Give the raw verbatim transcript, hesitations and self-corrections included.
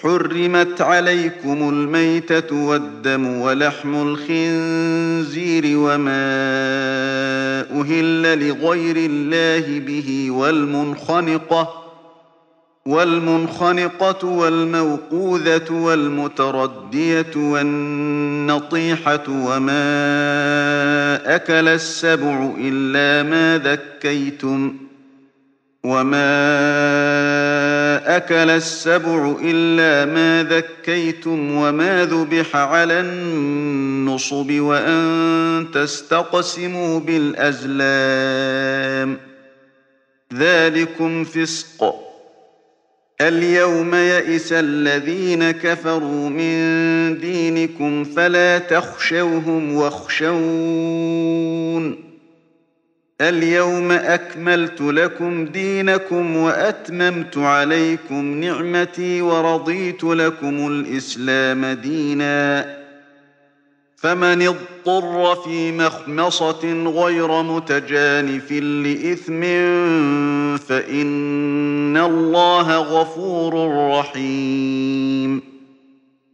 حرمت عليكم الميتة والدم ولحم الخنزير وما أهل لغير الله به والمنخنقة والمنخنقة والموقوذة والمتردية والنطيحة وما أكل السبع إلا ما ذكيتم وما أكل السبع إلا ما ذكيتم وما ذبح على النصب وأن تستقسموا بالأزلام ذلكم فسق. اليوم يئس الذين كفروا من دينكم فلا تخشوهم واخشون اليوم أكملت لكم دينكم وأتممت عليكم نعمتي ورضيت لكم الإسلام دينا فمن اضطر في مخمصة غير متجانف لإثم فإن الله غفور رحيم.